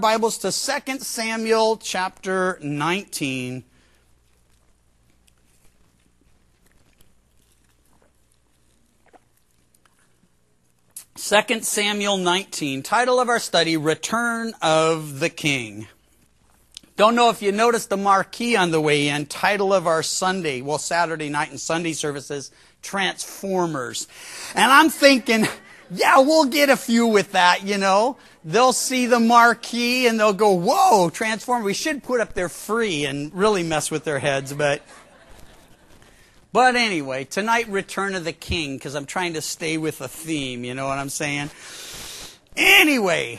Bibles to 2 Samuel chapter 19. Second Samuel 19. Title of our study, Return of the King. Don't know if you noticed the marquee on the way in. Title of our Saturday night and Sunday services, Transformers. And I'm thinking, yeah, we'll get a few with that, you know. They'll see the marquee and they'll go, whoa, Transformers. We should put up there free and really mess with their heads, but anyway, tonight, Return of the King, because I'm trying to stay with a theme, you know what I'm saying? Anyway,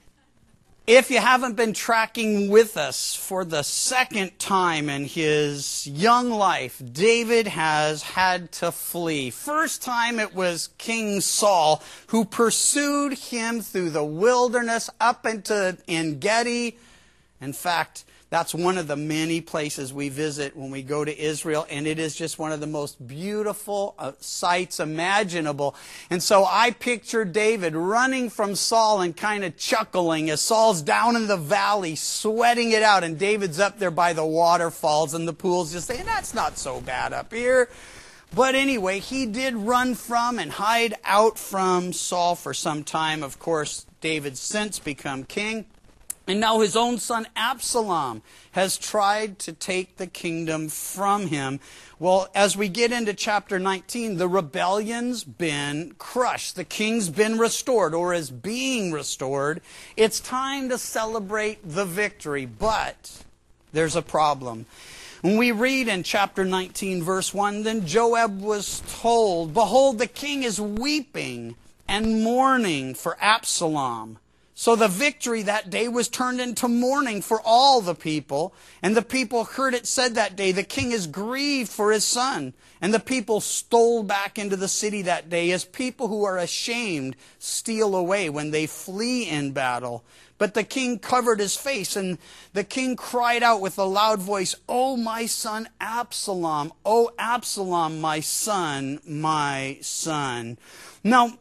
if you haven't been tracking with us for the second time in his young life, David has had to flee. First time it was King Saul who pursued him through the wilderness up into En-Gedi. In fact, that's one of the many places we visit when we go to Israel, and it is just one of the most beautiful sights imaginable. And so I picture David running from Saul and kind of chuckling as Saul's down in the valley sweating it out, and David's up there by the waterfalls and the pools just saying, that's not so bad up here. But anyway, he did run from and hide out from Saul for some time. Of course, David's since become king. And now his own son Absalom has tried to take the kingdom from him. Well, as we get into chapter 19, the rebellion's been crushed. The king's been restored or is being restored. It's time to celebrate the victory, but there's a problem. When we read in chapter 19, verse 1, then Joab was told, behold, the king is weeping and mourning for Absalom. So the victory that day was turned into mourning for all the people. And the people heard it said that day, the king is grieved for his son. And the people stole back into the city that day as people who are ashamed steal away when they flee in battle. But the king covered his face, and the king cried out with a loud voice, "O my son Absalom, O Absalom, my son, my son." Now,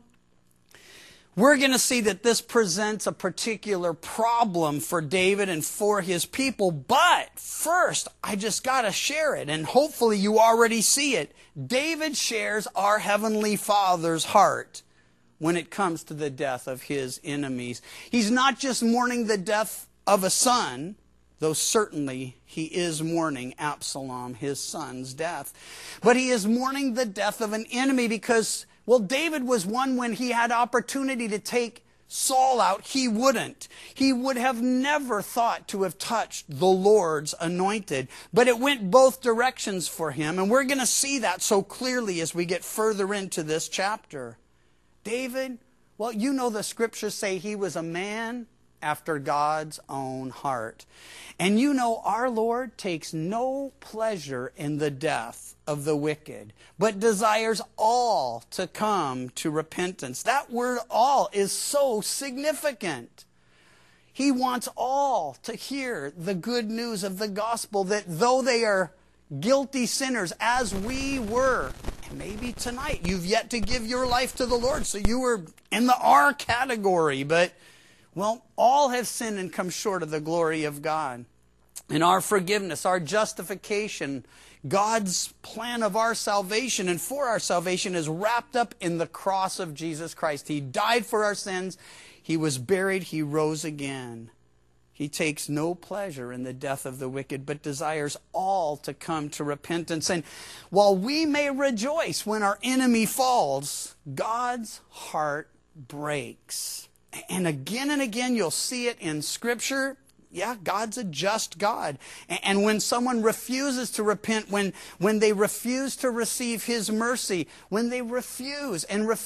we're going to see that this presents a particular problem for David and for his people. But first, I just got to share it, and hopefully you already see it. David shares our Heavenly Father's heart when it comes to the death of his enemies. He's not just mourning the death of a son, though certainly he is mourning Absalom, his son's death. But he is mourning the death of an enemy because, well, David was one when he had opportunity to take Saul out, he wouldn't. He would have never thought to have touched the Lord's anointed. But it went both directions for him, and we're going to see that so clearly as we get further into this chapter. David, well, you know the scriptures say he was a man after God's own heart. And you know our Lord takes no pleasure in the death of the wicked, but desires all to come to repentance. That word all is so significant. He wants all to hear the good news of the gospel, that though they are guilty sinners, as we were, and maybe tonight you've yet to give your life to the Lord, so you were in the R category, but well, all have sinned and come short of the glory of God. And our forgiveness, our justification, God's plan of our salvation and for our salvation is wrapped up in the cross of Jesus Christ. He died for our sins. He was buried. He rose again. He takes no pleasure in the death of the wicked, but desires all to come to repentance. And while we may rejoice when our enemy falls, God's heart breaks. And again you'll see it in Scripture. Yeah, God's a just God. And when someone refuses to repent, when they refuse to receive His mercy, when they refuse,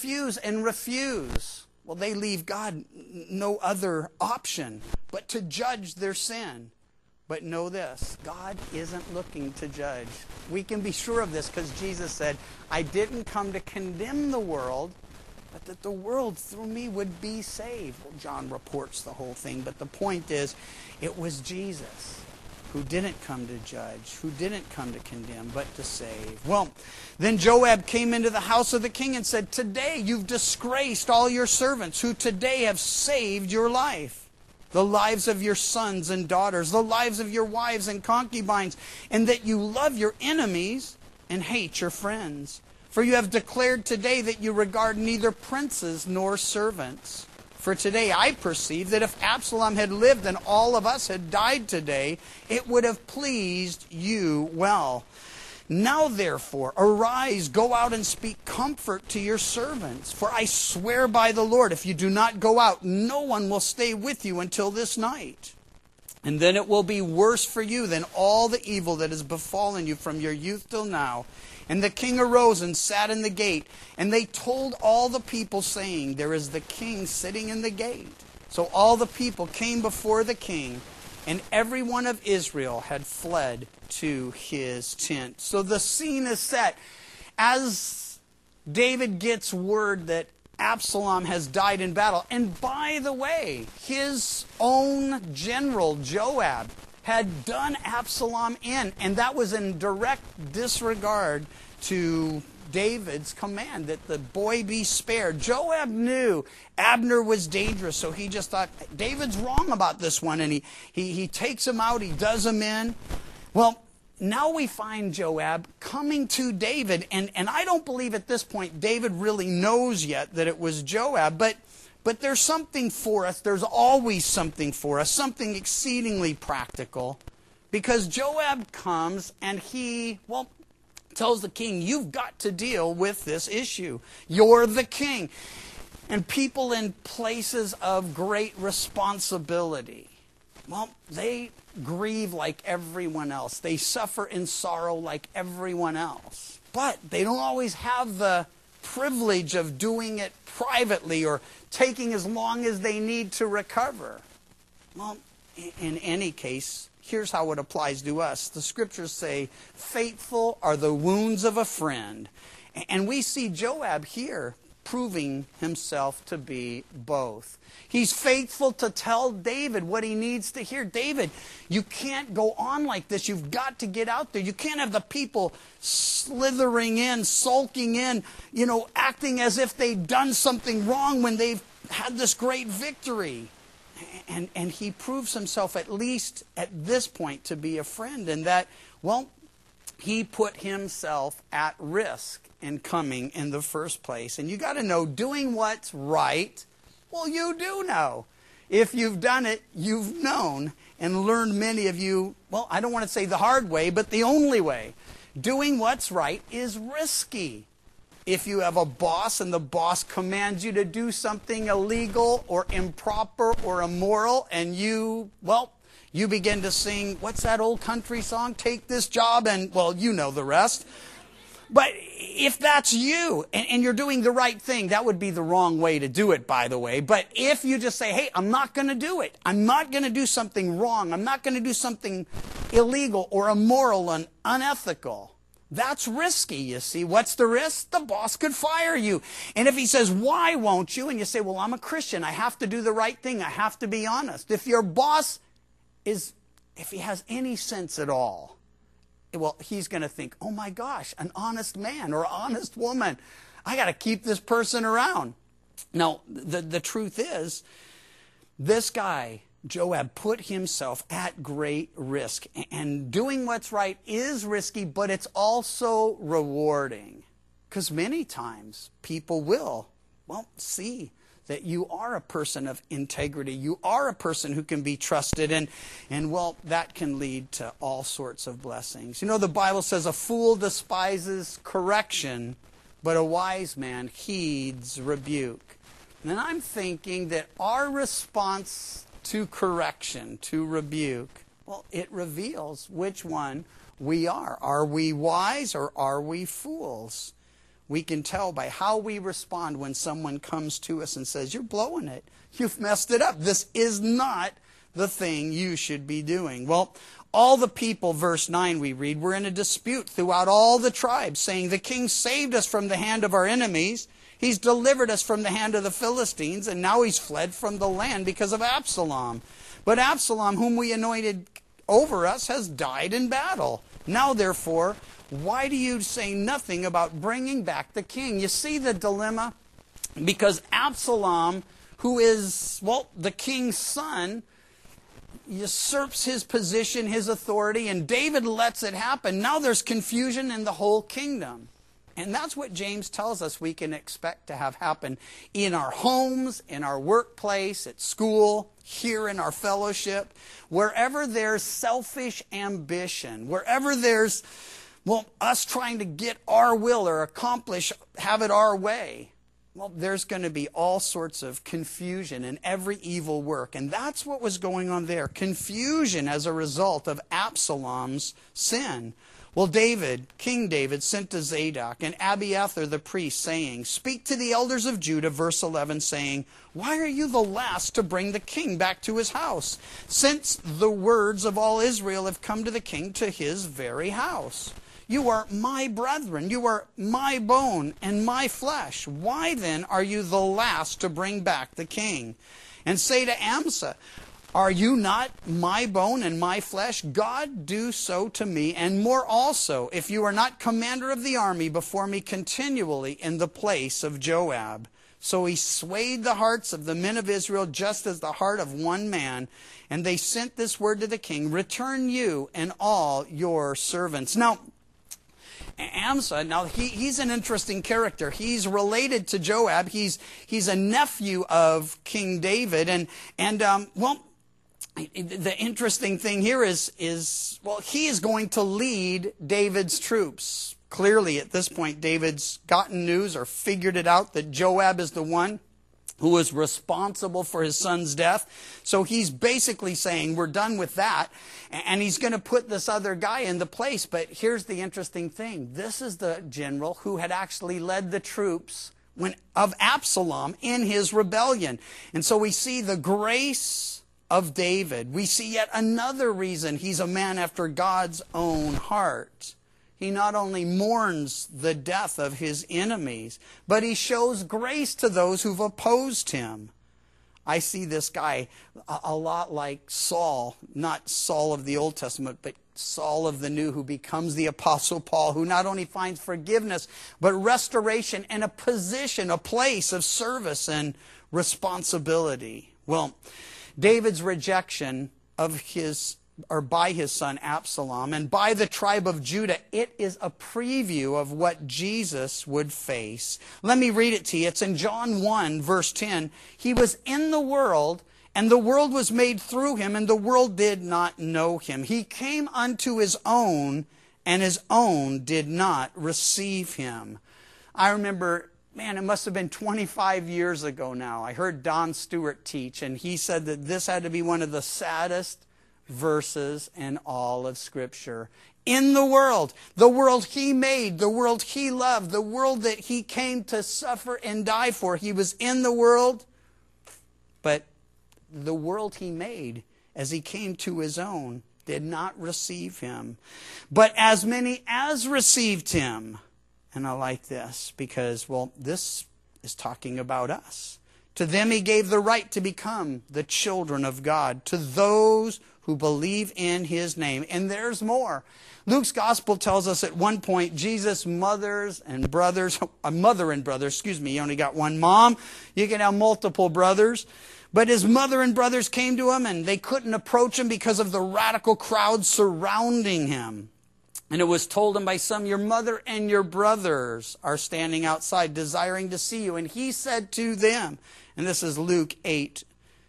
well, they leave God no other option but to judge their sin. But know this, God isn't looking to judge. We can be sure of this because Jesus said, I didn't come to condemn the world, but that the world through me would be saved. Well, John reports the whole thing, but the point is, it was Jesus who didn't come to judge, who didn't come to condemn, but to save. Well, then Joab came into the house of the king and said, today you've disgraced all your servants who today have saved your life. the lives of your sons and daughters, the lives of your wives and concubines, and that you love your enemies and hate your friends. For you have declared today that you regard neither princes nor servants. For today I perceive that if Absalom had lived and all of us had died today, it would have pleased you well. Now therefore, arise, go out and speak comfort to your servants. For I swear by the Lord, if you do not go out, no one will stay with you until this night. And then it will be worse for you than all the evil that has befallen you from your youth till now. And the king arose and sat in the gate. And they told all the people, saying, there is the king sitting in the gate. So all the people came before the king, and every one of Israel had fled to his tent. So the scene is set. As David gets word that Absalom has died in battle, and by the way, his own general Joab had done Absalom in, and that was in direct disregard to David's command that the boy be spared. Joab knew Abner was dangerous, so he just thought, David's wrong about this one, and he takes him out, he does him in. Well, now we find Joab coming to David, and I don't believe at this point David really knows yet that it was Joab, but there's something for us. There's always something for us, something exceedingly practical, because Joab comes and he, tells the king, you've got to deal with this issue. You're the king. And people in places of great responsibility, they grieve like everyone else. They suffer in sorrow like everyone else. But they don't always have the privilege of doing it privately or taking as long as they need to recover. In any case, here's how it applies to us. The scriptures say, faithful are the wounds of a friend. And we see Joab here proving himself to be both. He's faithful to tell David what he needs to hear. David, you can't go on like this. You've got to get out there. You can't have the people slithering in, sulking in, acting as if they've done something wrong when they've had this great victory. And he proves himself, at least at this point, to be a friend, and that, he put himself at risk in coming in the first place. And you got to know, doing what's right, you do know. If you've done it, you've known and learned, many of you, I don't want to say the hard way, but the only way. Doing what's right is risky. If you have a boss and the boss commands you to do something illegal or improper or immoral, and you begin to sing, what's that old country song? Take this job, and, you know the rest. But if that's you, and you're doing the right thing, that would be the wrong way to do it, by the way. But if you just say, hey, I'm not going to do it. I'm not going to do something wrong. I'm not going to do something illegal or immoral and unethical. That's risky, you see. What's the risk? The boss could fire you. And if he says, why won't you? And you say, I'm a Christian. I have to do the right thing. I have to be honest. If your boss if he has any sense at all, he's going to think, oh my gosh, an honest man or honest woman. I got to keep this person around. Now, the truth is, this guy, Joab, put himself at great risk. And doing what's right is risky, but it's also rewarding. Because many times people will, see that you are a person of integrity. You are a person who can be trusted. And that can lead to all sorts of blessings. The Bible says a fool despises correction, but a wise man heeds rebuke. And I'm thinking that our response to correction, to rebuke, it reveals which one we are. Are we wise or are we fools? We can tell by how we respond when someone comes to us and says, you're blowing it. You've messed it up. This is not the thing you should be doing. All the people, verse 9 we read, were in a dispute throughout all the tribes, saying, the king saved us from the hand of our enemies. He's delivered us from the hand of the Philistines, and now he's fled from the land because of Absalom. But Absalom, whom we anointed over us, has died in battle. Now, therefore, why do you say nothing about bringing back the king? You see the dilemma? Because Absalom, who is, the king's son, usurps his position, his authority, and David lets it happen. Now there's confusion in the whole kingdom. And that's what James tells us we can expect to have happen in our homes, in our workplace, at school, here in our fellowship. Wherever there's selfish ambition, wherever there's, us trying to get our will or have it our way, there's going to be all sorts of confusion in every evil work. And that's what was going on there. Confusion as a result of Absalom's sin. Well, King David, sent to Zadok and Abiathar the priest, saying, "Speak to the elders of Judah," verse 11, saying, "Why are you the last to bring the king back to his house, since the words of all Israel have come to the king to his very house? You are my brethren, you are my bone and my flesh. Why then are you the last to bring back the king? And say to Amasa, are you not my bone and my flesh? God do so to me, and more also, if you are not commander of the army before me continually in the place of Joab." So he swayed the hearts of the men of Israel just as the heart of one man. And they sent this word to the king, "Return you and all your servants." Now, Amasa, he's an interesting character. He's related to Joab. He's a nephew of King David. The interesting thing here is he is going to lead David's troops. Clearly, at this point, David's gotten news or figured it out that Joab is the one who was responsible for his son's death. So he's basically saying, we're done with that. And he's going to put this other guy in the place. But here's the interesting thing. This is the general who had actually led the troops of Absalom in his rebellion. And so we see the grace of David. We see yet another reason he's a man after God's own heart. He not only mourns the death of his enemies, but he shows grace to those who've opposed him. I see this guy a lot like Saul, not Saul of the Old Testament, but Saul of the New, who becomes the Apostle Paul, who not only finds forgiveness, but restoration and a position, a place of service and responsibility. Well, David's rejection by his son Absalom and by the tribe of Judah, it is a preview of what Jesus would face. Let me read it to you. It's in John 1, verse 10. He was in the world, and the world was made through him, and the world did not know him. He came unto his own, and his own did not receive him. I remember, it must have been 25 years ago now. I heard Don Stewart teach, and he said that this had to be one of the saddest verses in all of Scripture. In the world he made, the world he loved, the world that he came to suffer and die for. He was in the world, but the world he made, as he came to his own, did not receive him. But as many as received him, and I like this because, this is talking about us. To them he gave the right to become the children of God, to those who believe in his name. And there's more. Luke's gospel tells us at one point, Jesus' mother and brothers, he only got one mom. You can have multiple brothers. But his mother and brothers came to him, and they couldn't approach him because of the radical crowd surrounding him. And it was told him by some, "Your mother and your brothers are standing outside desiring to see you." And he said to them, and this is Luke 8,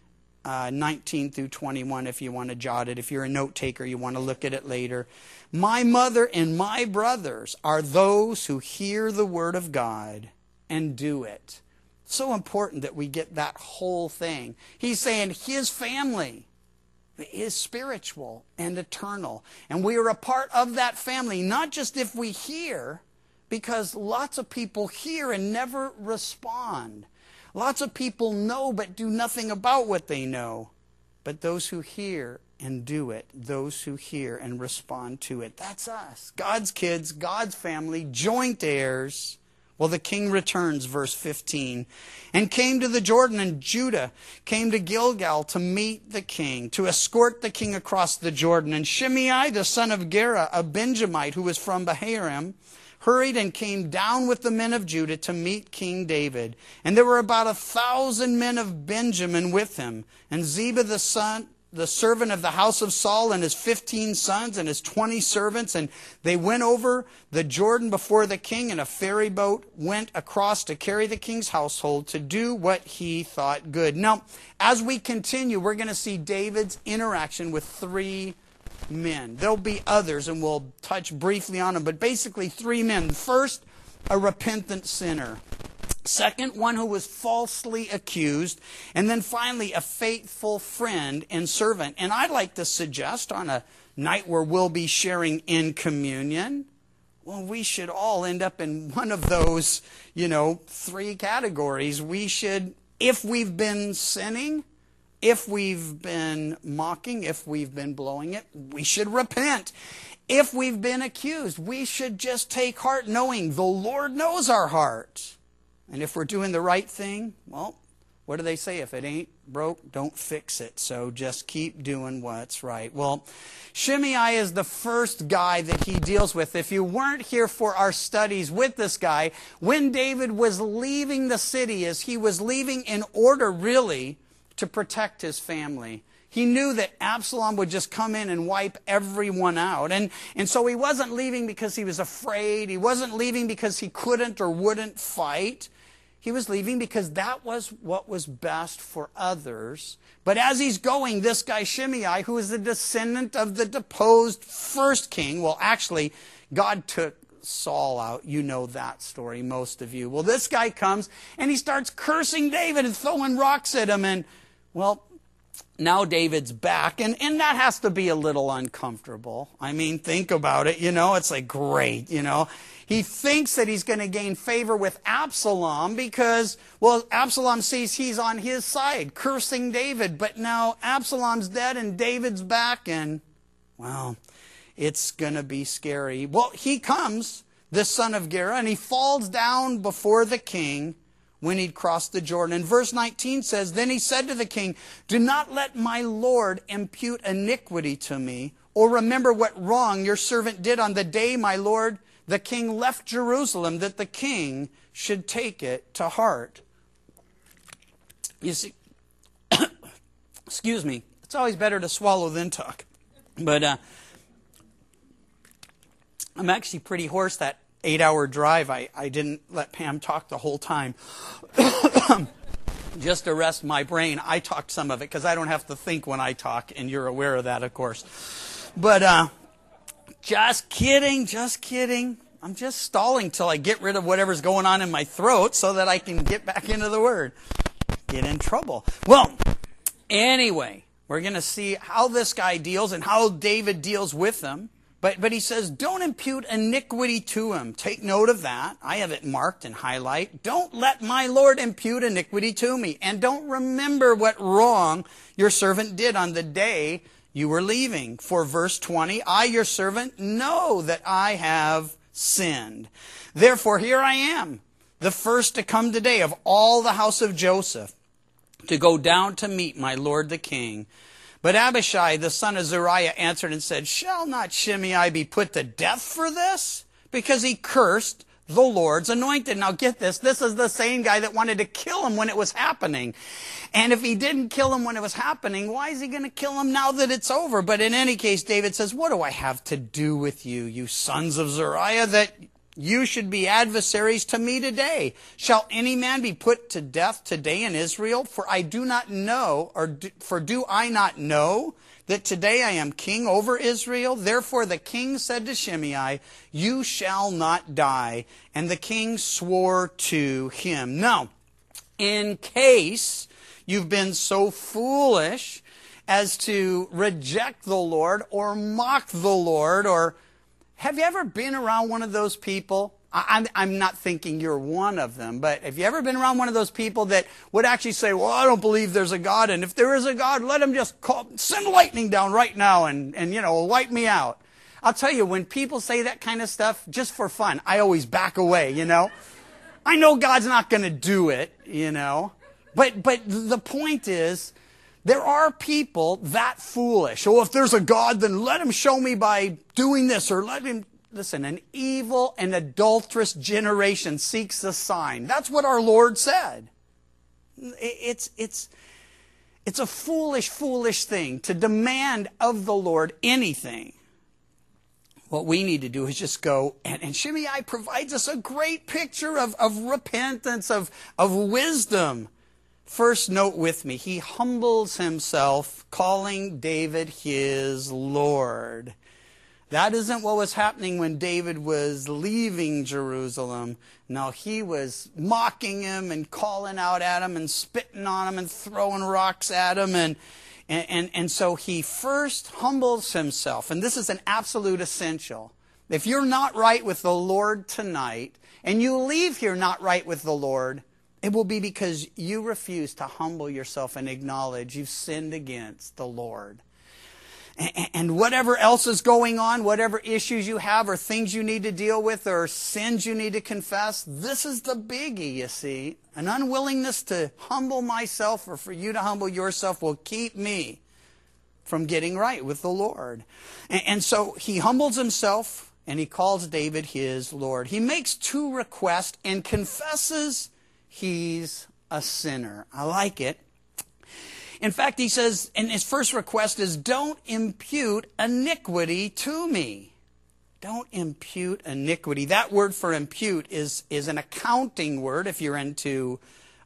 19 through 21, if you want to jot it. If you're a note taker, you want to look at it later. "My mother and my brothers are those who hear the word of God and do it." So important that we get that whole thing. He's saying his family is spiritual and eternal. And we are a part of that family, not just if we hear, because lots of people hear and never respond. Lots of people know but do nothing about what they know. But those who hear and do it, those who hear and respond to it, that's us. God's kids, God's family, joint heirs. Well, the king returns, verse 15, "and came to the Jordan, and Judah came to Gilgal to meet the king, to escort the king across the Jordan. And Shimei, the son of Gera, a Benjamite who was from Bahurim, hurried and came down with the men of Judah to meet King David. And there were about 1,000 men of Benjamin with him. And Ziba, the the servant of the house of Saul and his 15 sons and his 20 servants, and they went over the Jordan before the king, and a ferry boat went across to carry the king's household to do what he thought good. Now, as we continue, we're going to see David's interaction with three men. There'll be others, and we'll touch briefly on them, but basically three men. First, a repentant sinner. Second, one who was falsely accused. And then finally, a faithful friend and servant. And I'd like to suggest on a night where we'll be sharing in communion, well, we should all end up in one of those, three categories. We should, if we've been sinning, if we've been mocking, if we've been blowing it, we should repent. If we've been accused, we should just take heart knowing the Lord knows our heart. And if we're doing the right thing, well, what do they say? If it ain't broke, don't fix it. So just keep doing what's right. Well, Shimei is the first guy that he deals with. If you weren't here for our studies with this guy, when David was leaving the city, as he was leaving in order really to protect his family, he knew that Absalom would just come in and wipe everyone out. And so he wasn't leaving because he was afraid. He wasn't leaving because he couldn't or wouldn't fight. He was leaving because that was what was best for others. But as he's going, this guy Shimei, who is the descendant of the deposed first king, well, actually, God took Saul out. You know that story, most of you. Well, this guy comes and he starts cursing David and throwing rocks at him. And, well, now David's back, and that has to be a little uncomfortable. I mean, think about it, it's like, great, He thinks that he's going to gain favor with Absalom because, well, Absalom sees he's on his side, cursing David. But now Absalom's dead and David's back, and, well, it's going to be scary. Well, he comes, this son of Gera, and he falls down before the king when he'd crossed the Jordan. And verse 19 says, Then he said to the king, Do not let my Lord impute iniquity to me, or remember what wrong your servant did on the day my Lord the king left Jerusalem, that the king should take it to heart. You see, excuse me, it's always better to swallow than talk. But I'm actually pretty hoarse. That 8-hour drive, I didn't let Pam talk the whole time. Just to rest my brain, I talked some of it because I don't have to think when I talk, and you're aware of that, of course. But just kidding. I'm just stalling till I get rid of whatever's going on in my throat so that I can get back into the Word. Get in trouble. Well, anyway, we're going to see how this guy deals and how David deals with them. But he says, don't impute iniquity to him. Take note of that. I have it marked and highlight. Don't let my Lord impute iniquity to me. And don't remember what wrong your servant did on the day you were leaving. For verse 20, I, your servant, know that I have sinned. Therefore, here I am, the first to come today of all the house of Joseph, to go down to meet my lord the king. But Abishai, the son of Zeruiah, answered and said, Shall not Shimei be put to death for this? Because he cursed the Lord's anointed. Now get this. This is the same guy that wanted to kill him when it was happening. And if he didn't kill him when it was happening, why is he going to kill him now that it's over? But in any case, David says, What do I have to do with you, you sons of Zeruiah, that you should be adversaries to me today? Shall any man be put to death today in Israel? For I do not know, do I not know that today I am king over Israel? Therefore the king said to Shimei, You shall not die. And the king swore to him. Now, in case you've been so foolish as to reject the Lord or mock the Lord, or have you ever been around one of those people? I'm not thinking you're one of them, but have you ever been around one of those people that would actually say, well, I don't believe there's a God, and if there is a God, let him just send lightning down right now and wipe me out. I'll tell you, when people say that kind of stuff, just for fun, I always back away, I know God's not going to do it, But the point is, there are people that foolish. Oh, if there's a God, then let him show me by doing this, or let him... Listen, an evil and adulterous generation seeks a sign. That's what our Lord said. It's It's a foolish, foolish thing to demand of the Lord anything. What we need to do is just go, and Shimei provides us a great picture of repentance, of wisdom. First, note with me, he humbles himself, calling David his Lord. That isn't what was happening when David was leaving Jerusalem. No, he was mocking him and calling out at him and spitting on him and throwing rocks at him. And so he first humbles himself. And this is an absolute essential. If you're not right with the Lord tonight, and you leave here not right with the Lord, it will be because you refuse to humble yourself and acknowledge you've sinned against the Lord. And whatever else is going on, whatever issues you have or things you need to deal with or sins you need to confess, this is the biggie, you see. An unwillingness to humble myself or for you to humble yourself will keep me from getting right with the Lord. And so he humbles himself and he calls David his Lord. He makes two requests and confesses he's a sinner. I like it. In fact, he says, and his first request is, don't impute iniquity to me. Don't impute iniquity. That word for impute is an accounting word if you're into,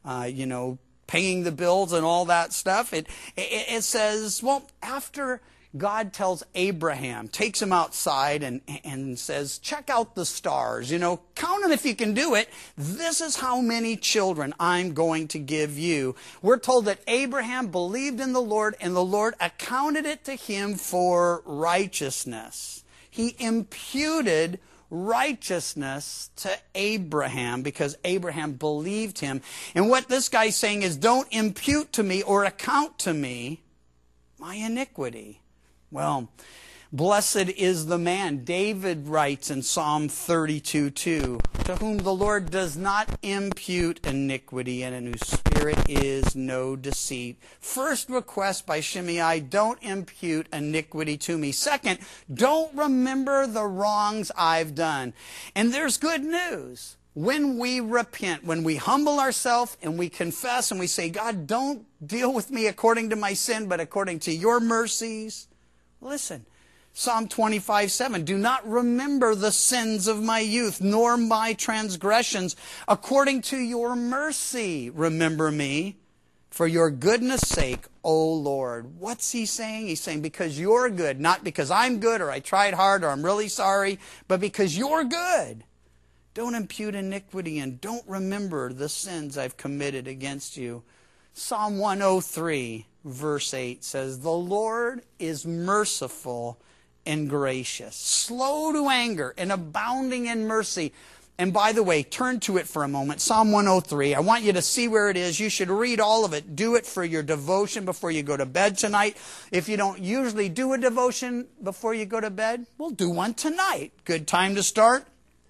paying the bills and all that stuff. It says, well, after God tells Abraham, takes him outside and says, check out the stars, count them if you can do it. This is how many children I'm going to give you. We're told that Abraham believed in the Lord and the Lord accounted it to him for righteousness. He imputed righteousness to Abraham because Abraham believed him. And what this guy's saying is, don't impute to me or account to me my iniquity. Well, blessed is the man, David writes in Psalm 32:2, to whom the Lord does not impute iniquity and in whose spirit is no deceit. First request by Shimei, don't impute iniquity to me. Second, don't remember the wrongs I've done. And there's good news. When we repent, when we humble ourselves and we confess and we say, God, don't deal with me according to my sin, but according to your mercies. Listen, Psalm 25:7, do not remember the sins of my youth, nor my transgressions. According to your mercy, remember me, for your goodness' sake, O Lord. What's he saying? He's saying, because you're good, not because I'm good or I tried hard or I'm really sorry, but because you're good. Don't impute iniquity and don't remember the sins I've committed against you. Psalm 103, verse 8 says, the Lord is merciful and gracious, slow to anger and abounding in mercy. And by the way, turn to it for a moment. Psalm 103. I want you to see where it is. You should read all of it. Do it for your devotion before you go to bed tonight. If you don't usually do a devotion before you go to bed, we'll do one tonight. Good time to start.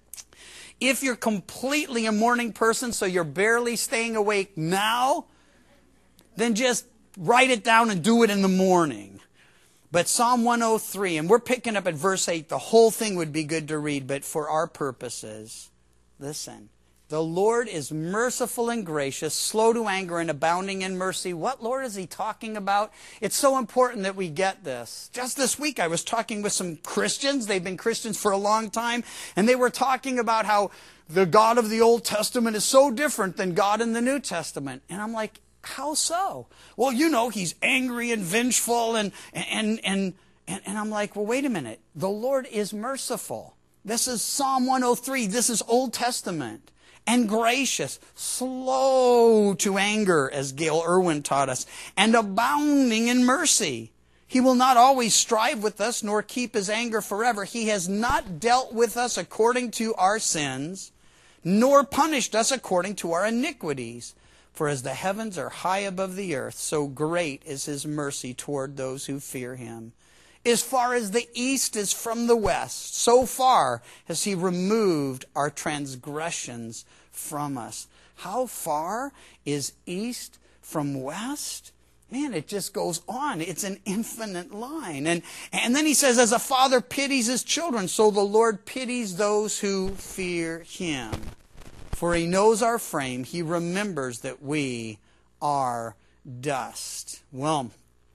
If you're completely a morning person, so you're barely staying awake now, then just write it down and do it in the morning. But Psalm 103, and we're picking up at verse 8. The whole thing would be good to read, but for our purposes, listen. The Lord is merciful and gracious, slow to anger and abounding in mercy. What Lord is he talking about? It's so important that we get this. Just this week I was talking with some Christians. They've been Christians for a long time. And they were talking about how the God of the Old Testament is so different than God in the New Testament. And I'm like, how so? Well, he's angry and vengeful and I'm like, well, wait a minute. The Lord is merciful. This is Psalm 103. This is Old Testament. And gracious, slow to anger, as Gail Irwin taught us, and abounding in mercy. He will not always strive with us, nor keep his anger forever. He has not dealt with us according to our sins, nor punished us according to our iniquities. For as the heavens are high above the earth, so great is his mercy toward those who fear him. As far as the east is from the west, so far has he removed our transgressions from us. How far is east from west? Man, it just goes on. It's an infinite line. And then he says, as a father pities his children, so the Lord pities those who fear him. For he knows our frame. He remembers that we are dust. Well,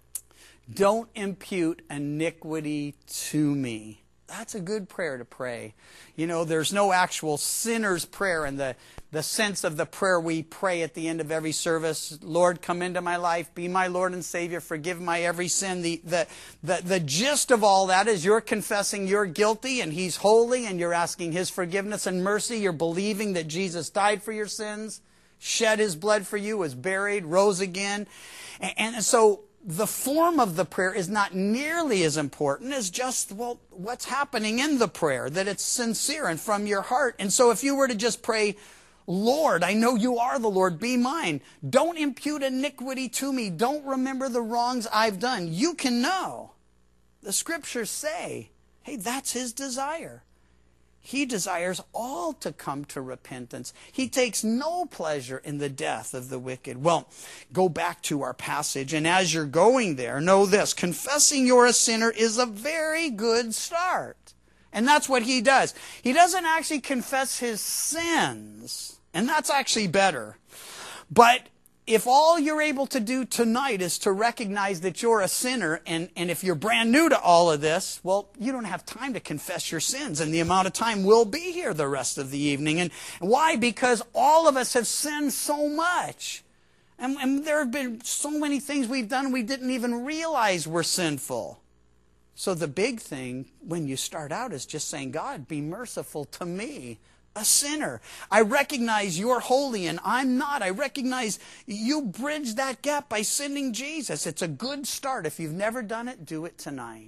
don't impute iniquity to me. That's a good prayer to pray. You know, there's no actual sinner's prayer in the sense of the prayer we pray at the end of every service. Lord, come into my life, be my Lord and Savior, forgive my every sin. The gist of all that is you're confessing you're guilty and He's holy and you're asking His forgiveness and mercy. You're believing that Jesus died for your sins, shed His blood for you, was buried, rose again. And so the form of the prayer is not nearly as important as just, well, what's happening in the prayer, that it's sincere and from your heart. And so if you were to just pray, Lord, I know you are the Lord, be mine. Don't impute iniquity to me. Don't remember the wrongs I've done. You can know. The scriptures say, hey, that's His desire. He desires all to come to repentance. He takes no pleasure in the death of the wicked. Well, go back to our passage, and as you're going there, know this: confessing you're a sinner is a very good start. And that's what he does. He doesn't actually confess his sins, and that's actually better. But if all you're able to do tonight is to recognize that you're a sinner, and if you're brand new to all of this, well, you don't have time to confess your sins, and the amount of time we'll be here the rest of the evening. And why? Because all of us have sinned so much. And there have been so many things we've done we didn't even realize were sinful. So the big thing when you start out is just saying, God, be merciful to me, a sinner. I recognize you're holy and I'm not. I recognize you bridged that gap by sending Jesus. It's a good start. If you've never done it, do it tonight.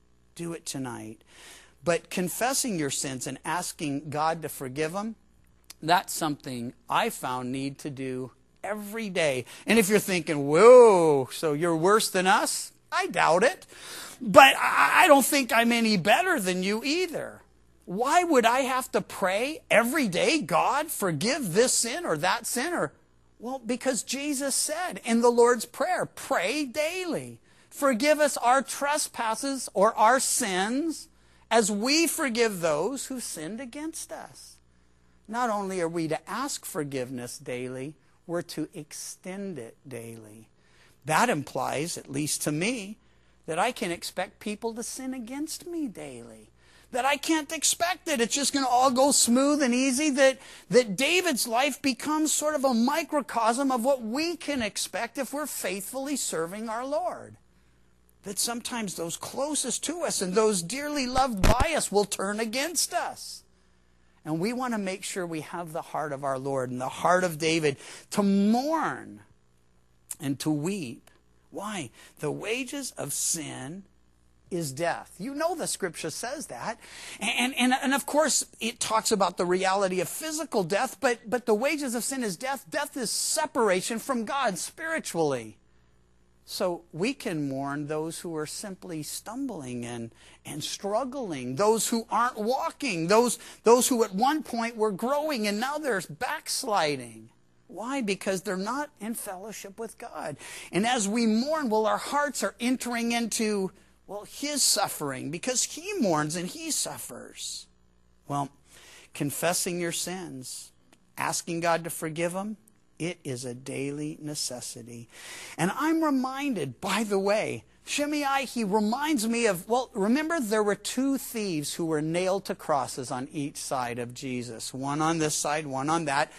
Do it tonight. But confessing your sins and asking God to forgive them, that's something I found need to do every day. And if you're thinking, whoa, so you're worse than us? I doubt it. But I don't think I'm any better than you either. Why would I have to pray every day, God, forgive this sin or that sin? Well, because Jesus said in the Lord's Prayer, pray daily. Forgive us our trespasses or our sins as we forgive those who sinned against us. Not only are we to ask forgiveness daily, we're to extend it daily. That implies, at least to me, that I can expect people to sin against me daily. That I can't expect that it's just going to all go smooth and easy. That David's life becomes sort of a microcosm of what we can expect if we're faithfully serving our Lord. That sometimes those closest to us and those dearly loved by us will turn against us. And we want to make sure we have the heart of our Lord and the heart of David to mourn and to weep. Why? The wages of sin is death. You know the scripture says that. And of course, it talks about the reality of physical death, but the wages of sin is death. Death is separation from God spiritually. So we can mourn those who are simply stumbling and struggling, those who aren't walking, those who at one point were growing and now they're backsliding. Why? Because they're not in fellowship with God. And as we mourn, well, our hearts are entering into, well, His suffering because He mourns and He suffers. Well, confessing your sins, asking God to forgive them, it is a daily necessity. And I'm reminded, by the way, Shimei, he reminds me of, well, remember there were two thieves who were nailed to crosses on each side of Jesus. One on this side, one on that.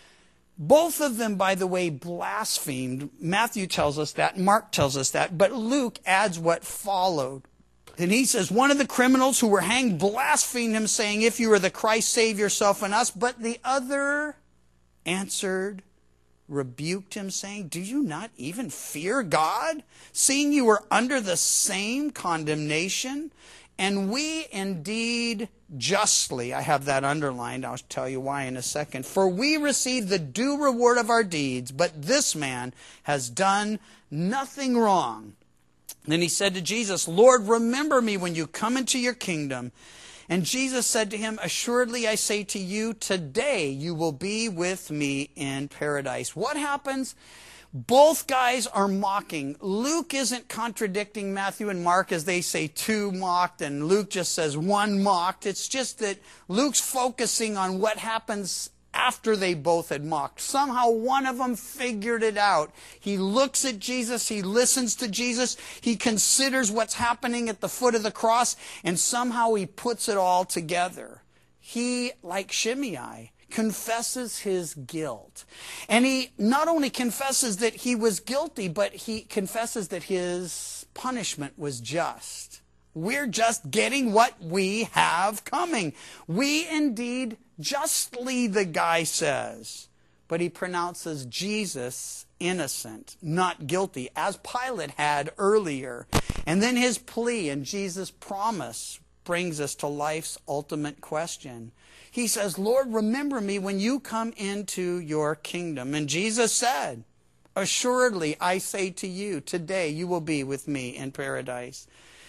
Both of them, by the way, blasphemed. Matthew tells us that, Mark tells us that, but Luke adds what followed. And he says, one of the criminals who were hanged blasphemed him, saying, if you are the Christ, save yourself and us. But the other answered, rebuked him, saying, do you not even fear God, seeing you are under the same condemnation? And we indeed justly, I have that underlined, I'll tell you why in a second, for we receive the due reward of our deeds, but this man has done nothing wrong. Then he said to Jesus, Lord, remember me when you come into your kingdom. And Jesus said to him, assuredly I say to you, today you will be with me in paradise. What happens? Both guys are mocking. Luke isn't contradicting Matthew and Mark as they say two mocked, and Luke just says one mocked. It's just that Luke's focusing on what happens after they both had mocked. Somehow one of them figured it out. He looks at Jesus, he listens to Jesus, he considers what's happening at the foot of the cross, and somehow he puts it all together. He, like Shimei, confesses his guilt. And he not only confesses that he was guilty, but he confesses that his punishment was just. We're just getting what we have coming. We indeed justly, the guy says. But he pronounces Jesus innocent, not guilty, as Pilate had earlier. And then his plea and Jesus' promise brings us to life's ultimate question. He says, Lord, remember me when you come into your kingdom. And Jesus said, assuredly, I say to you, today you will be with me in paradise.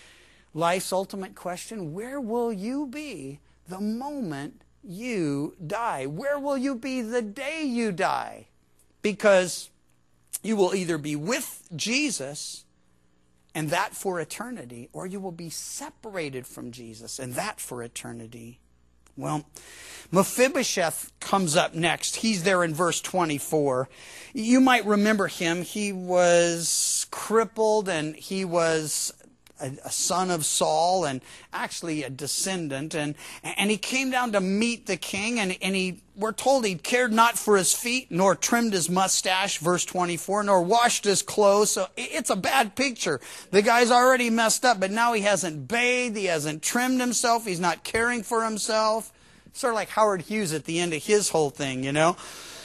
Life's ultimate question, where will you be the moment you die? Where will you be the day you die? Because you will either be with Jesus, and that for eternity, or you will be separated from Jesus, and that for eternity. Well, Mephibosheth comes up next. He's there in verse 24. You might remember him. He was crippled, and he was a son of Saul, and actually a descendant, and he came down to meet the king, and we're told he cared not for his feet, nor trimmed his mustache, verse 24, nor washed his clothes. So it's a bad picture. The guy's already messed up, but now he hasn't bathed, he hasn't trimmed himself, he's not caring for himself. Sort of like Howard Hughes at the end of his whole thing, you know.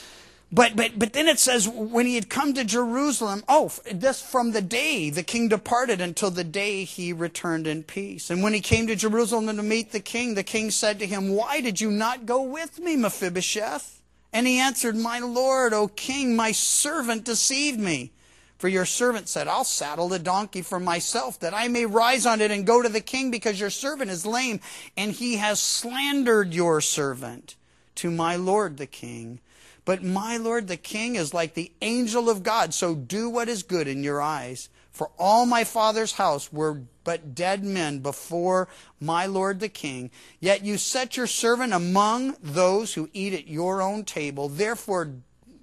But then it says, when he had come to Jerusalem, this from the day the king departed until the day he returned in peace. And when he came to Jerusalem to meet the king said to him, why did you not go with me, Mephibosheth? And he answered, my lord, O king, my servant deceived me. For your servant said, I'll saddle the donkey for myself, that I may rise on it and go to the king, because your servant is lame, and he has slandered your servant to my lord the king. But my lord the king is like the angel of God, so do what is good in your eyes. For all my father's house were but dead men before my lord the king. Yet you set your servant among those who eat at your own table. Therefore,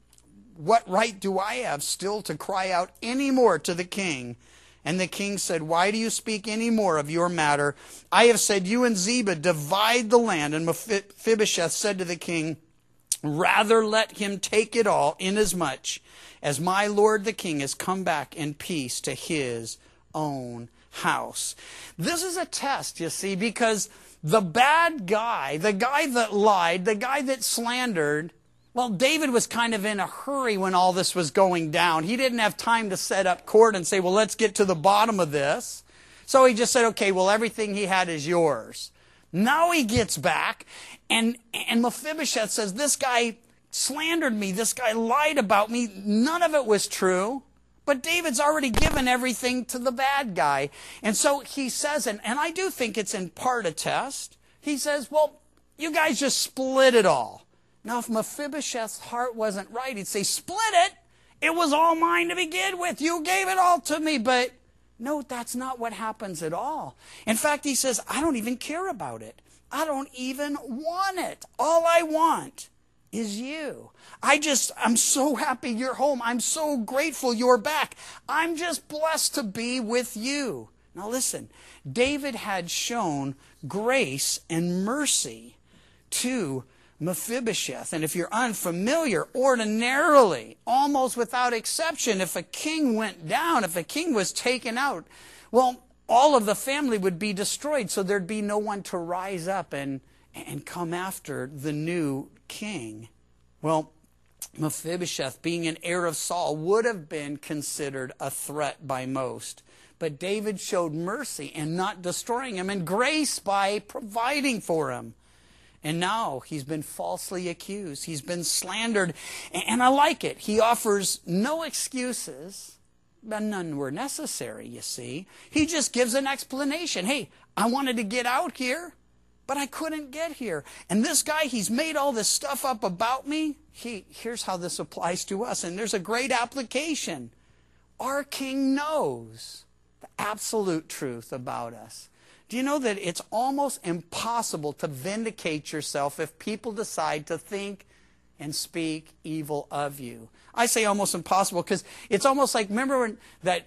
what right do I have still to cry out any more to the king? And the king said, why do you speak any more of your matter? I have said, you and Ziba divide the land. And Mephibosheth said to the king, rather let him take it all, inasmuch as my lord the king has come back in peace to his own house. This is a test, you see, because the bad guy, the guy that lied, the guy that slandered, well, David was kind of in a hurry when all this was going down. He didn't have time to set up court and say, well, let's get to the bottom of this. So he just said, okay, well, everything he had is yours. Now he gets back, and Mephibosheth says, this guy slandered me, this guy lied about me, none of it was true. But David's already given everything to the bad guy. And so he says, and I do think it's in part a test, he says, well, you guys just split it all. Now, if Mephibosheth's heart wasn't right, he'd say, split it. It was all mine to begin with. You gave it all to me. But no, that's not what happens at all. In fact, he says, I don't even care about it. I don't even want it. All I want is you. I'm so happy you're home. I'm so grateful you're back. I'm just blessed to be with you. Now listen, David had shown grace and mercy to Mephibosheth. And if you're unfamiliar, ordinarily, almost without exception, if a king went down, if a king was taken out, well, all of the family would be destroyed, so there'd be no one to rise up and come after the new king. Well, Mephibosheth, being an heir of Saul, would have been considered a threat by most. But David showed mercy in not destroying him, and grace by providing for him. And now he's been falsely accused. He's been slandered. And I like it. He offers no excuses, but none were necessary, you see. He just gives an explanation. Hey, I wanted to get out here, but I couldn't get here. And this guy, he's made all this stuff up about me. Here's how this applies to us. And there's a great application. Our king knows the absolute truth about us. Do you know that it's almost impossible to vindicate yourself if people decide to think and speak evil of you. I say almost impossible because it's almost like, remember when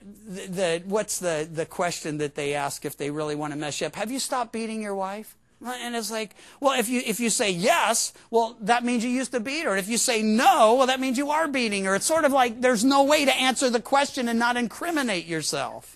what's the question that they ask if they really want to mess you up? Have you stopped beating your wife? And it's like, well, if you say yes, well, that means you used to beat her. If you say no, well, that means you are beating her. It's sort of like there's no way to answer the question and not incriminate yourself.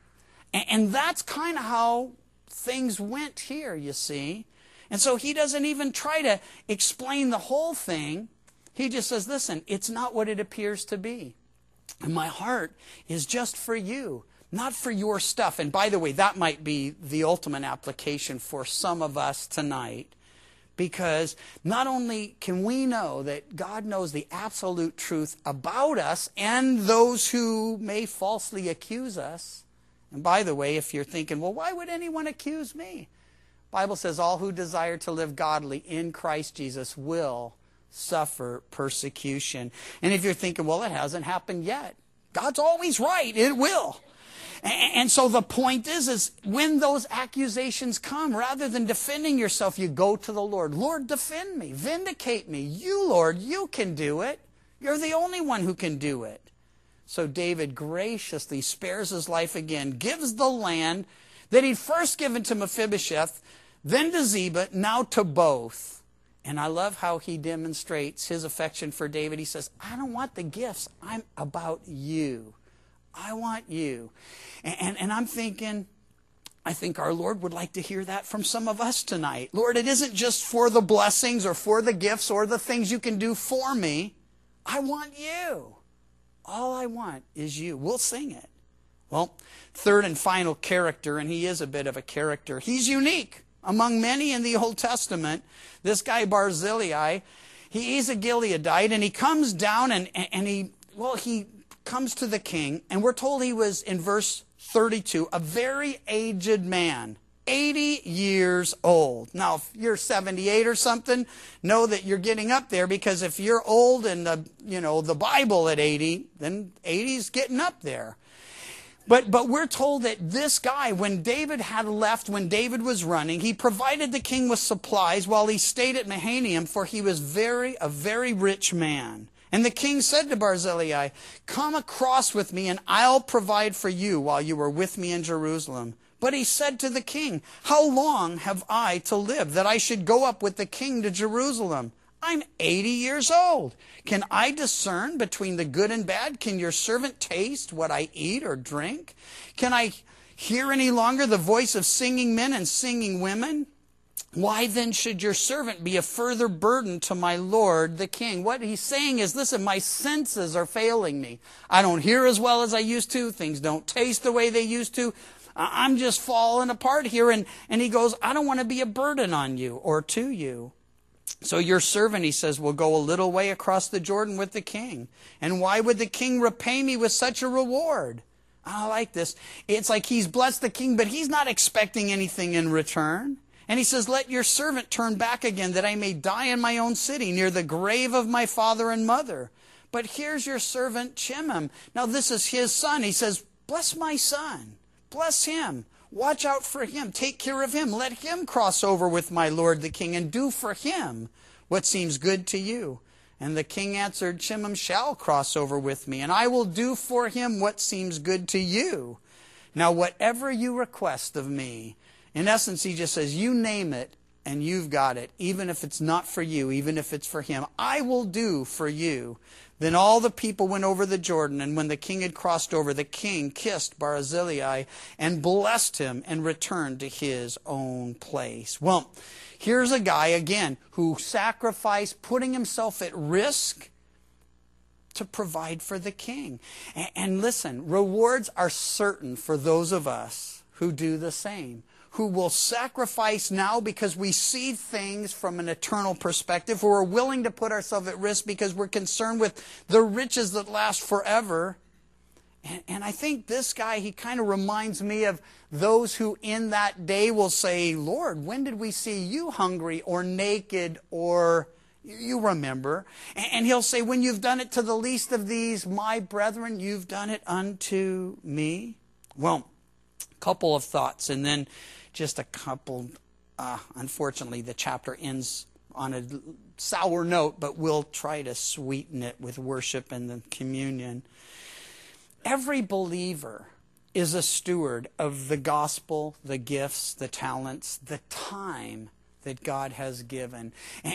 And that's kind of how things went here, you see. And so he doesn't even try to explain the whole thing. He just says, listen, it's not what it appears to be. And my heart is just for you, not for your stuff. And by the way, that might be the ultimate application for some of us tonight. Because not only can we know that God knows the absolute truth about us and those who may falsely accuse us. And by the way, if you're thinking, well, why would anyone accuse me? The Bible says all who desire to live godly in Christ Jesus will suffer persecution. And if you're thinking, well, it hasn't happened yet, God's always right. It will. And so the point is when those accusations come, rather than defending yourself, you go to the Lord. Lord, defend me. Vindicate me. You, Lord, you can do it. You're the only one who can do it. So David graciously spares his life again, gives the land that he'd first given to Mephibosheth, then to Ziba, now to both. And I love how he demonstrates his affection for David. He says, I don't want the gifts. I'm about you. I want you. And I'm thinking, I think our Lord would like to hear that from some of us tonight. Lord, it isn't just for the blessings or for the gifts or the things you can do for me. I want you. All I want is you. We'll sing it. Well, third and final character, and he is a bit of a character. He's unique among many in the Old Testament. This guy Barzillai, he's a Gileadite, and he comes down and he comes to the king, and we're told he was, in verse 32, a very aged man, 80 years old. Now, if you're 78 or something, know that you're getting up there, because if you're old in the Bible at 80, then 80's getting up there. But we're told that this guy, when David had left, when David was running, he provided the king with supplies while he stayed at Mahanaim, for he was a very rich man. And the king said to Barzillai, come across with me, and I'll provide for you while you are with me in Jerusalem. But he said to the king, how long have I to live that I should go up with the king to Jerusalem? I'm 80 years old. Can I discern between the good and bad? Can your servant taste what I eat or drink? Can I hear any longer the voice of singing men and singing women? Why then should your servant be a further burden to my lord the king? What he's saying is, listen, my senses are failing me. I don't hear as well as I used to. Things don't taste the way they used to. I'm just falling apart here. And he goes, I don't want to be a burden on you or to you. So your servant, he says, will go a little way across the Jordan with the king. And why would the king repay me with such a reward? I like this. It's like he's blessed the king, but he's not expecting anything in return. And he says, let your servant turn back again, that I may die in my own city, near the grave of my father and mother. But here's your servant Chimham. Now this is his son. He says, bless my son. Bless him. Watch out for him. Take care of him. Let him cross over with my lord the king, and do for him what seems good to you. And the king answered, Chimham shall cross over with me, and I will do for him what seems good to you. Now whatever you request of me. In essence, he just says, you name it, and you've got it, even if it's not for you, even if it's for him. I will do for you. Then all the people went over the Jordan, and when the king had crossed over, the king kissed Barzillai and blessed him and returned to his own place. Well, here's a guy, again, who sacrificed, putting himself at risk to provide for the king. And listen, rewards are certain for those of us who do the same, who will sacrifice now because we see things from an eternal perspective, who are willing to put ourselves at risk because we're concerned with the riches that last forever. And I think this guy, he kind of reminds me of those who in that day will say, Lord, when did we see you hungry or naked, or you remember? And he'll say, when you've done it to the least of these, my brethren, you've done it unto me. Well, a couple of thoughts, and then just a couple. Unfortunately, the chapter ends on a sour note, but we'll try to sweeten it with worship and the communion. Every believer is a steward of the gospel, the gifts, the talents, the time that God has given.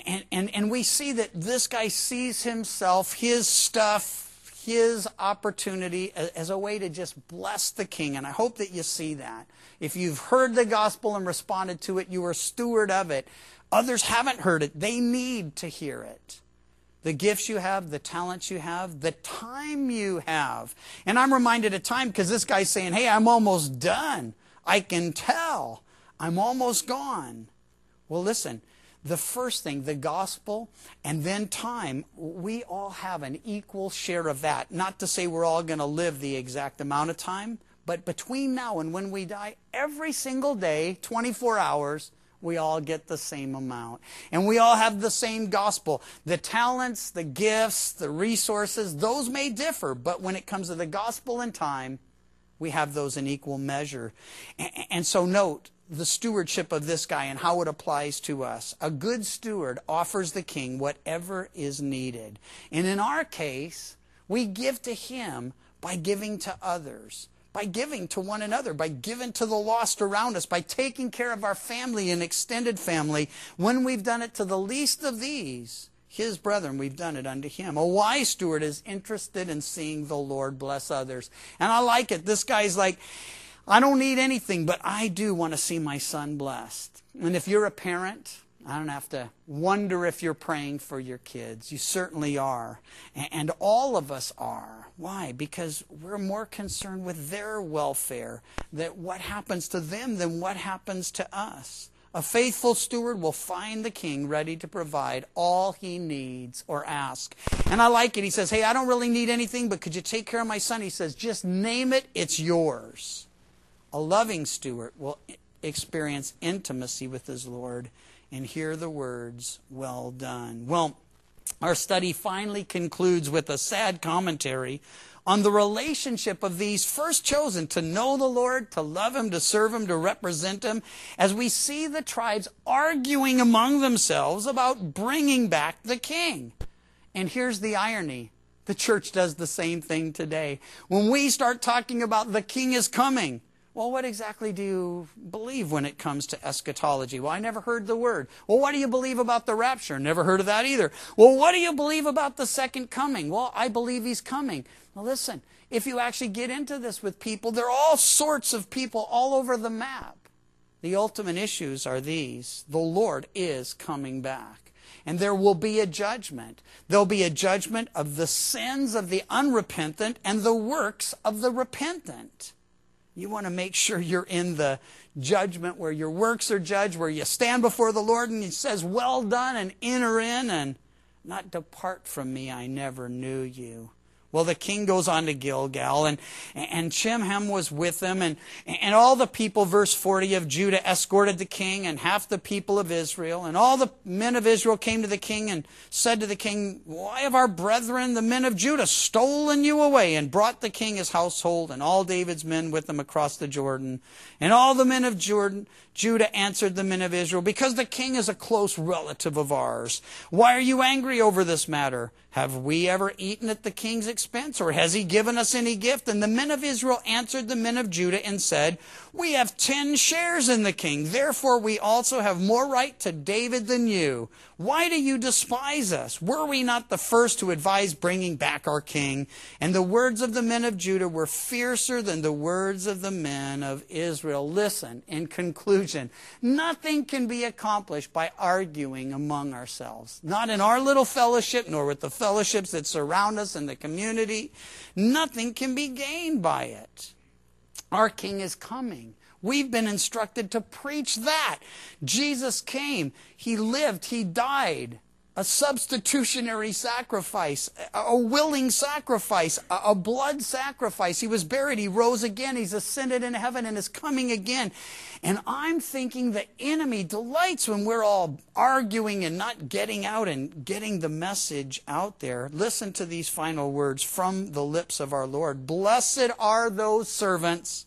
And we see that this guy sees himself, his stuff, his opportunity as a way to just bless the king. And I hope that you see that. If you've heard the gospel and responded to it, you are a steward of it. Others haven't heard it. They need to hear it. The gifts you have, the talents you have, the time you have. And I'm reminded of time because this guy's saying, hey, I'm almost done. I can tell. I'm almost gone. Well, listen, the first thing, the gospel, and then time, we all have an equal share of that. Not to say we're all going to live the exact amount of time, but between now and when we die, every single day, 24 hours, we all get the same amount. And we all have the same gospel. The talents, the gifts, the resources, those may differ, but when it comes to the gospel and time, we have those in equal measure. And so note the stewardship of this guy and how it applies to us. A good steward offers the king whatever is needed. And in our case, we give to him by giving to others, by giving to one another, by giving to the lost around us, by taking care of our family and extended family. When we've done it to the least of these, his brethren, we've done it unto him. A wise steward is interested in seeing the Lord bless others. And I like it. This guy's like, I don't need anything, but I do want to see my son blessed. And if you're a parent, I don't have to wonder if you're praying for your kids. You certainly are. And all of us are. Why? Because we're more concerned with their welfare, that what happens to them than what happens to us. A faithful steward will find the king ready to provide all he needs or ask. And I like it. He says, hey, I don't really need anything, but could you take care of my son? He says, just name it, it's yours. A loving steward will experience intimacy with his Lord and hear the words, well done. Well, our study finally concludes with a sad commentary on the relationship of these first chosen to know the Lord, to love him, to serve him, to represent him, as we see the tribes arguing among themselves about bringing back the king. And here's the irony. The church does the same thing today. When we start talking about the king is coming, well, what exactly do you believe when it comes to eschatology? Well, I never heard the word. Well, what do you believe about the rapture? Never heard of that either. Well, what do you believe about the second coming? Well, I believe he's coming. Well, listen, if you actually get into this with people, there are all sorts of people all over the map. The ultimate issues are these. The Lord is coming back. And there will be a judgment. There'll be a judgment of the sins of the unrepentant and the works of the repentant. You want to make sure you're in the judgment where your works are judged, where you stand before the Lord and he says, well done, and enter in and not depart from me, I never knew you. Well, the king goes on to Gilgal, and Chimham was with him, and all the people, verse 40, of Judah escorted the king, and half the people of Israel. And all the men of Israel came to the king and said to the king, why have our brethren, the men of Judah, stolen you away and brought the king his household and all David's men with him across the Jordan? And all the men of Judah answered the men of Israel, because the king is a close relative of ours. Why are you angry over this matter? Have we ever eaten at the king's expense, or has he given us any gift? And the men of Israel answered the men of Judah and said, we have 10 shares in the king. Therefore we also have more right to David than you. Why do you despise us? Were we not the first to advise bringing back our king? And the words of the men of Judah were fiercer than the words of the men of Israel. Listen, in conclusion, nothing can be accomplished by arguing among ourselves. Not in our little fellowship, nor with the fellowships that surround us in the community. Nothing can be gained by it. Our king is coming. We've been instructed to preach that. Jesus came. He lived. He died. A substitutionary sacrifice, a willing sacrifice, a blood sacrifice. He was buried. He rose again. He's ascended into heaven and is coming again. And I'm thinking the enemy delights when we're all arguing and not getting out and getting the message out there. Listen to these final words from the lips of our Lord. Blessed are those servants.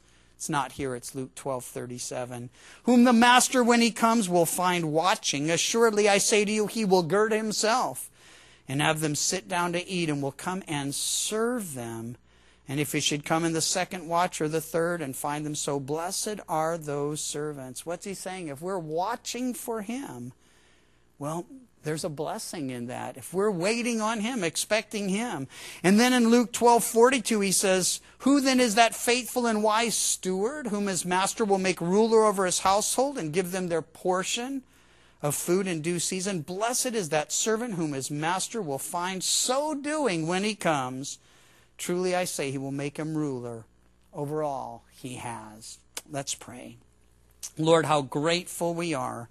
It's not here, it's Luke 12:37. Whom the master, when he comes, will find watching. Assuredly, I say to you, he will gird himself and have them sit down to eat, and will come and serve them. And if he should come in the second watch or the third and find them so, blessed are those servants. What's he saying? If we're watching for him, well, there's a blessing in that. If we're waiting on him, expecting him. And then in Luke 12:42, he says, who then is that faithful and wise steward, whom his master will make ruler over his household and give them their portion of food in due season? Blessed is that servant whom his master will find so doing when he comes. Truly I say, he will make him ruler over all he has. Let's pray. Lord, how grateful we are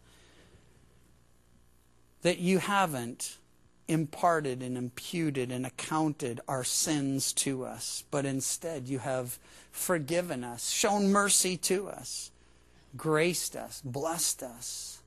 that you haven't imparted and imputed and accounted our sins to us, but instead you have forgiven us, shown mercy to us, graced us, blessed us,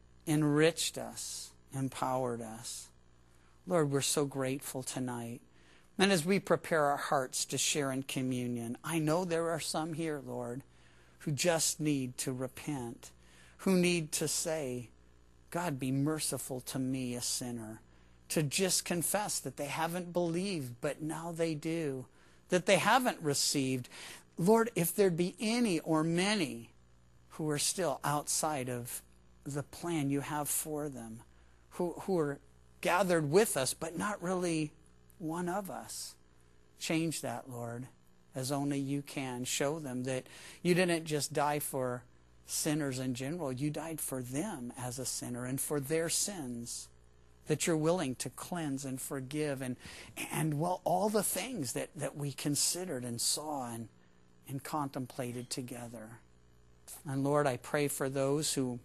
enriched us, empowered us. Lord, we're so grateful tonight. And as we prepare our hearts to share in communion, I know there are some here, Lord, who just need to repent, who need to say, God, be merciful to me, a sinner, to just confess that they haven't believed, but now they do, that they haven't received. Lord, if there'd be any or many who are still outside of the plan you have for them, who are gathered with us, but not really one of us, change that, Lord, as only you can. Show them that you didn't just die for sinners in general. You died for them as a sinner and for their sins, that you're willing to cleanse and forgive and well, all the things that we considered and saw and contemplated together. And Lord, I pray for those who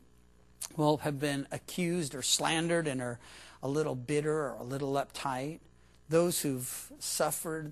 have been accused or slandered and are a little bitter or a little uptight, those who've suffered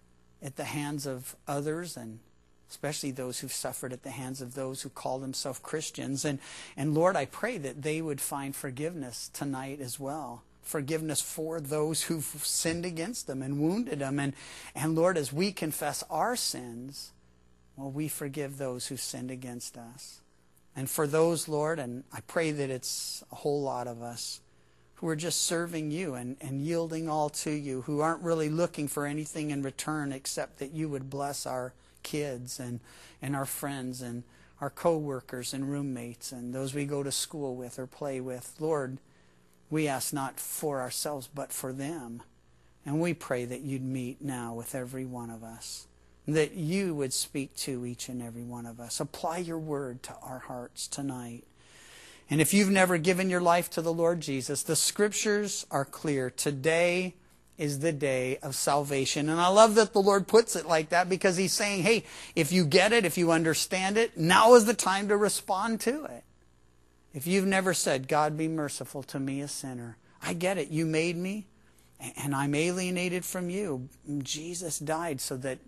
at the hands of others, and especially those who've suffered at the hands of those who call themselves Christians. And Lord, I pray that they would find forgiveness tonight as well. Forgiveness for those who've sinned against them and wounded them. And Lord, as we confess our sins, well, we forgive those who sinned against us. And for those, Lord, and I pray that it's a whole lot of us, who are just serving you and yielding all to you, who aren't really looking for anything in return except that you would bless our kids and our friends and our co-workers and roommates and those we go to school with or play with. Lord, we ask not for ourselves but for them. And we pray that you'd meet now with every one of us, that you would speak to each and every one of us. Apply your word to our hearts tonight. And if you've never given your life to the Lord Jesus, the scriptures are clear. Today is the day of salvation. And I love that the Lord puts it like that, because he's saying, hey, if you get it, if you understand it, now is the time to respond to it. If you've never said, God, be merciful to me, a sinner. I get it. You made me, and I'm alienated from you. Jesus died so that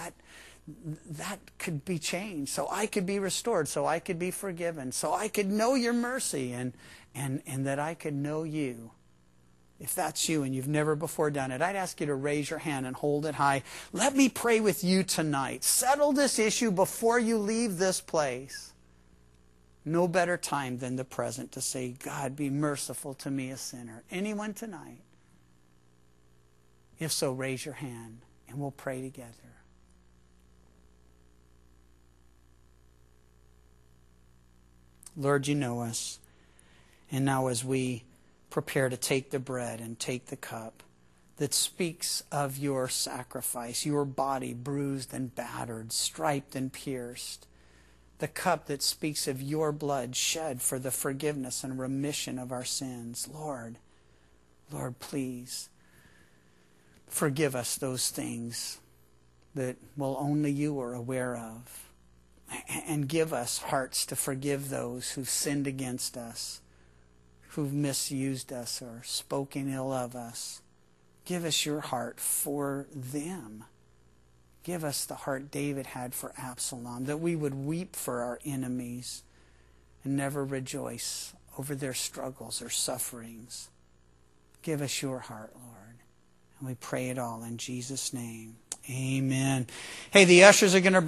could be changed, so I could be restored, so I could be forgiven, so I could know your mercy, and that I could know you. If that's you and you've never before done it, I'd ask you to raise your hand and hold it high. Let me pray with you tonight. Settle this issue before you leave this place. No better time than the present to say, God, be merciful to me, a sinner. Anyone tonight? If so, raise your hand and we'll pray together. Lord, you know us. And now as we prepare to take the bread and take the cup that speaks of your sacrifice, your body bruised and battered, striped and pierced, the cup that speaks of your blood shed for the forgiveness and remission of our sins. Lord, please forgive us those things that, well, only you are aware of. And give us hearts to forgive those who've sinned against us, who've misused us or spoken ill of us. Give us your heart for them. Give us the heart David had for Absalom, that we would weep for our enemies and never rejoice over their struggles or sufferings. Give us your heart, Lord. And we pray it all in Jesus' name. Amen. Hey, the ushers are going to